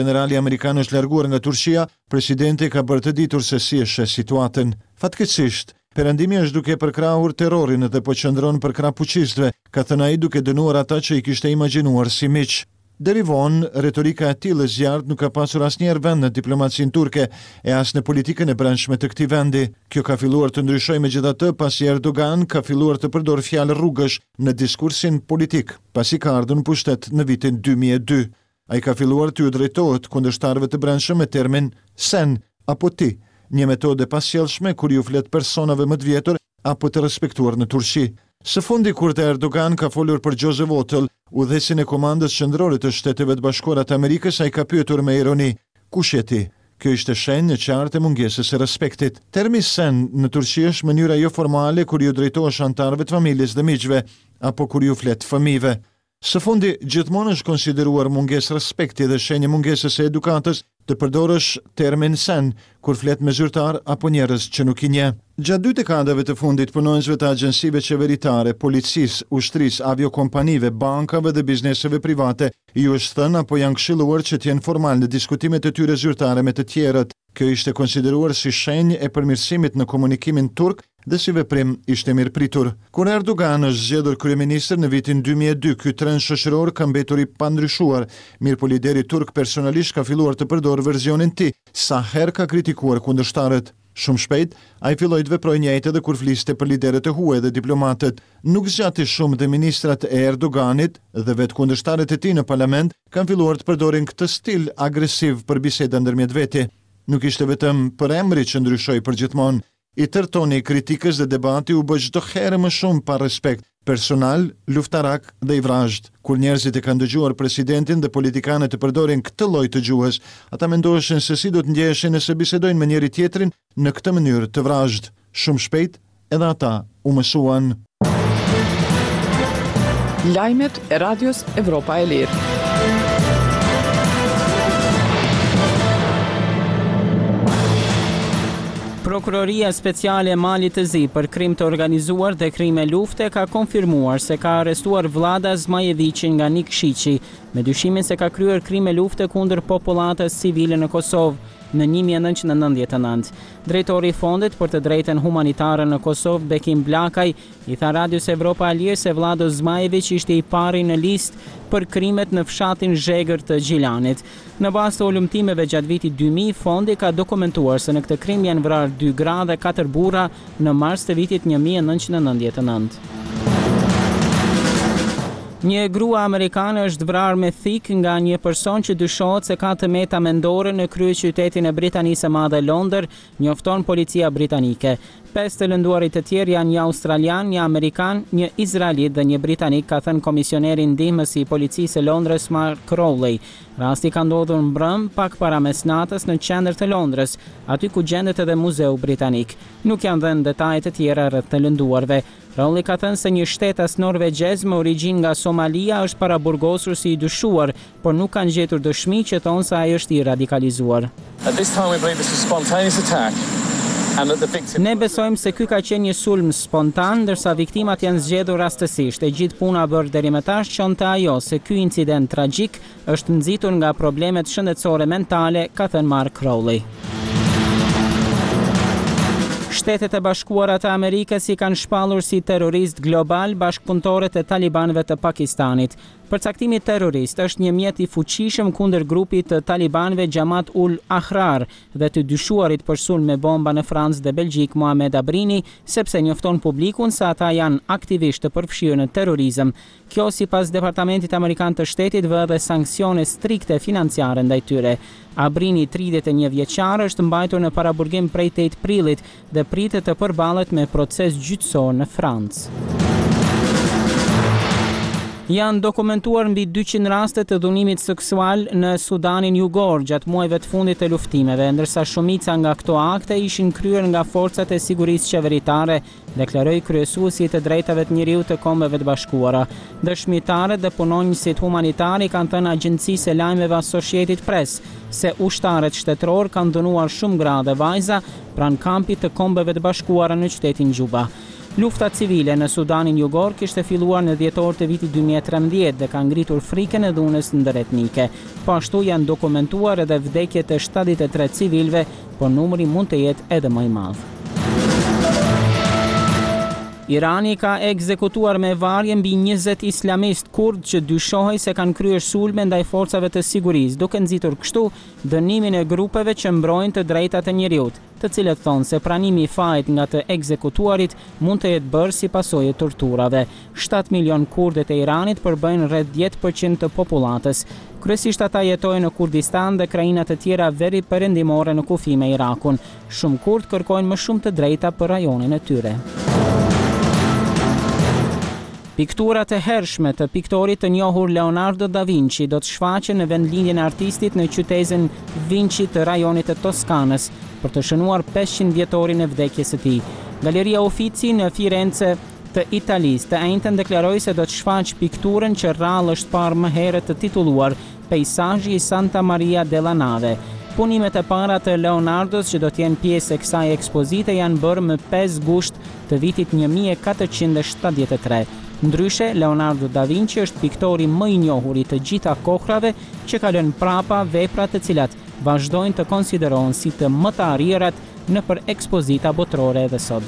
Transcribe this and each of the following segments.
Generali amerikan është larguar nga Turqia, presidenti ka bërë të ditur se si e sheh situatën. Fatkeqësisht, perëndimi është duke përkrahur terrorin dhe po qëndron për krah fuqistëve, ka thënë ai duke dënuar ata që i kishte imagjinuar si miq. Deri vonë, retorika e tillë e zjarrt nuk ka pasur asnjëherë vend në diplomacinë turke e as në politikën e brendshme të këtij vendi. Kjo ka filluar të ndryshojë megjithatë pasi Erdogan ka filluar të përdor fjalë rrugësh në diskursin politik, pasi ka ardhur në pushtet në vitin 2002. Ai ka filluar të drejtohet kundërshtarëve të brendshëm me termin sen apo ti, një metodë pasjellshme kur ju flet personave më të vjetur apo të respektuar në Turqi. Së fundi kur të Erdogan ka folur për Joseph Votel, udhëhesin e komandës qendrore të Shteteve të Bashkuara të Amerikës, ai ka pyetur me ironi: "Kush je ti?" Kjo ishte shenjë e qartë e mungesës së respektit. Termi sen në Turqi është mënyra jo formale kur ju drejtohesh anëtarëve të familjes dhe miqve apo kur ju flet fëmijëve. Së fundi, gjithmonë është konsideruar mungesë respekti dhe shenjë mungesës së edukatës të përdorësh termin sen kur flet me zyrtar apo njerëz që nuk i njeh. Gjatë 2 dekadave të fundit, punonjësve të agjensive qeveritare, policisë, ushtrisë, aviokompanive, bankave dhe bizneseve private ju është thënë apo janë këshilluar që të jenë formal në diskutimet e tyre zyrtare me të tjerët. Kjo ishte konsideruar si shenjë e përmirësimit në komunikimin turk dhe si veprim ishte mirëpritur. Kur Erdogan është zgjedhur kryeministër në vitin 2002, ky trend shoqëror ka mbetur i pandryshuar. Mirpo lideri turk personalisht ka filluar të përdorë verzionin ti, sa herë ka kritikuar kundërshtarët. Shumë shpejt, ai filloi të veprojë njëjtë edhe kur fliste për liderët e huaj dhe diplomatët. Nuk zgjati shumë dhe ministrat e Erdoganit dhe vetë kundërshtarët e tij në parlament kanë filluar të përdorin këtë stil agresiv për biseda ndërmjet veti. Nuk ishte vetëm për emri që ndryshoi përgjithmonë. I tërë toni i kritikës dhe debati u bë çdo herë më shumë pa respekt, personal, luftarak dhe i vrazhd. Kur njerëzit e kanë dëgjuar presidentin dhe politikanët të përdorin këtë lloj të gjuhës, ata mendoheshin se si do të ndjeheshin nëse bisedojnë me njëri tjetrin në këtë mënyrë të vrazhd. Shumë shpejt, edhe ata u mësuan. Lajmet e Radios Evropa e Lirë. Prokuroria Speciale e Malit të Zi për krim të organizuar dhe krime lufte ka konfirmuar se ka arrestuar Vlada Zmajevicin nga Nikšići me dyshimin se ka kryer krime lufte kundër popullatës civile në Kosovë në 1999. Drejtori i Fondit për të drejtën humanitare në Kosovë, Bekim Blakaj, i tha Radios Evropa e Lirë se Vlado Zmajević ishte i pari në listë për krimet në fshatin Zhegër të Gjilanit. Në bazë të ulëmtimeve gjatë vitit 2000, fondi ka dokumentuar se në këtë krim janë vrarë 2 gra dhe 4 burra në mars të vitit 1999. Një grua amerikane është vrarë me thik nga një person që dyshohet se ka tëmeta mendore në kryeqytetin e Britanisë së Madhe Londër, njofton policia britanike. 5 të lënduarit të tjerë janë një australian, një amerikan, një izraelit dhe një britanik, ka thënë komisioneri ndihmës i policisë së Londrës Mark Crowley. Rasti ka ndodhur mbrëm pak para mesnatës në qendër të Londrës, aty ku gjendet edhe muzeu britanik. Nuk janë dhënë detaje të tjera rreth të lënduarve. Crowley ka thënë se një shtetas norvegjez me origjinë nga Somalia është paraburgosur si i dyshuar, por nuk kanë gjetur dëshmi që thonë se ai është i radikalizuar. Ne besojmë se ky ka qenë një sulm spontan, ndërsa viktimat janë zgjedhur rastësisht. E gjithë puna bërë deri më tash qonte ajo se ky incident tragjik është nxitur nga problemet shëndetësore mentale, ka thënë Mark Crowley. Shtetet e Bashkuara të Amerikës i kanë shpallur si terrorist global bashkëpunëtorët e talibanëve të Pakistanit. Përcaktimi terrorist është një mjet i fuqishëm kundër grupit të talibanëve Jamaat ul Ahrar dhe të dyshuarit për sulm me bomba në Francë dhe Belgjik Mohamed Abrini, sepse njofton publikun se ata janë aktivisht të përfshirë në terrorizëm. Kjo sipas Departamentit Amerikan të Shtetit vë dhe sanksione strikte financiare ndaj tyre. Abrini, 31 vjeçar, është mbajtur në paraburgim prej 8 prillit dhe pritet të përballet me proces gjyqësor në Francë. Janë dokumentuar mbi 200 raste të dhunimit seksual në Sudanin Jugor gjatë muajve të fundit të luftimeve, ndërsa shumica nga këto akte ishin kryer nga forcat e sigurisë qeveritare, deklaroi kryesuesi i të drejtave të njeriut të Kombeve të Bashkuara. Dëshmitarët dhe punonjësit humanitari kanë thënë agjencisë së lajmeve Associated Press se ushtarët shtetëror kanë dhunuar shumë gra dhe vajza pranë kampit të Kombeve të Bashkuara në qytetin Gjuba. Lufta civile në Sudanin Jugor kishte filluar në dhjetor të vitit 2013 dhe ka ngritur frikën e dhunës ndëretnike. Po ashtu janë dokumentuar edhe vdekjet e 73 civilëve, por numri mund të jetë edhe më i madh. Irani ka ekzekutuar me varje mbi 20 islamist kurd që dyshohej se kanë kryer sulme ndaj forcave të sigurisë, duke nxitur kështu dënimin e grupeve që mbrojnë të drejtat e njerëzit, të cilët thonë se pranimi i fajit nga të ekzekutuarit mund të jetë bërë si pasojë e torturave. 7 milion kurdet e Iranit përbëjnë rreth 10% të popullatës. Kryesisht ata jetojnë në Kurdistan dhe krajina të tjera veri perëndimore në kufi me Irakun. Shumë kurd kërkojnë më shumë të drejta për rajonin e tyre. Pikturat e hershme të piktorit të njohur Leonardo da Vinci do të shfaqen në vendlindjen e artistit në qytetin Vinci të rajonit të Toskanës për të shënuar 500 vjetorin e vdekjes së tij. Galeria Uffizi në Firenze të Italisë të njëjtën deklaroi se do të shfaq pikturën që rrallë është parë më herët të titulluar Peisazhi i Santa Maria della Nave. Punimet e para të Leonardos që do të jenë pjesë e kësaj ekspozite janë bërë më 5 gusht të vitit 1473. Ndryshe, Leonardo da Vinci është piktori më i njohur i të gjitha kohrave që ka lënë prapa vepra të cilat vazhdojnë të konsiderohen si të më të arrirat nëpër ekspozita botërore edhe sot.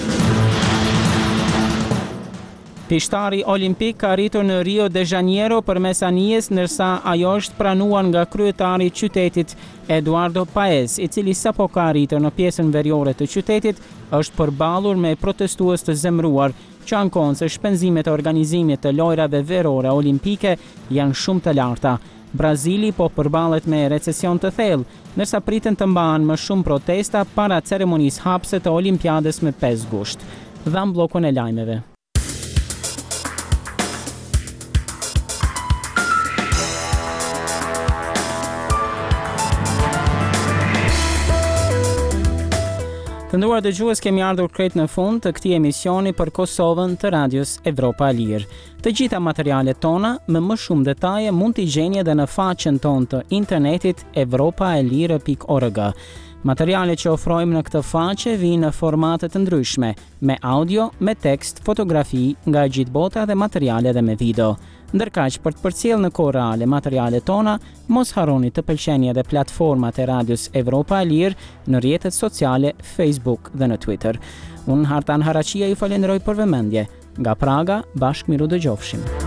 Pishtari olimpik ka arritur në Rio de Janeiro përmes anijes, ndërsa ajo është pranuar nga kryetari i qytetit Eduardo Paes, i cili sapo ka arritur në pjesën veriore të qytetit, është përballur me protestues të zemëruar që ankon se shpenzimet e organizimit të lojrave verore olimpike janë shumë të larta. Brazili po përballet me recesion të thellë, ndërsa priten të mbahen më shumë protesta para ceremonisë hapse të Olimpiadës me 5 gusht. Dham bllokun e lajmeve. Të nderuar dëgjues, kemi ardhur krejt në fund të këtij emisioni për Kosovën të Radios Evropa e Lirë. Të gjitha materialet tona me më shumë detaje mund t'i gjeni edhe në faqen tonë të internetit evropaelire.org. Materialet që ofrojmë në këtë faqe vijnë në formate të ndryshme, me audio, me tekst, fotografi nga gjithë bota dhe materiale dhe me video. Ndërkaq, për të përcjellë në kohë reale materialet tona, mos harroni të pëlqeni edhe platformat e Radios Evropa e Lirë në rrjetet sociale Facebook dhe në Twitter. Unë Hartan Haraqia ju falenderoj për vëmendje. Nga Praga, bashkë miru dëgjofshim.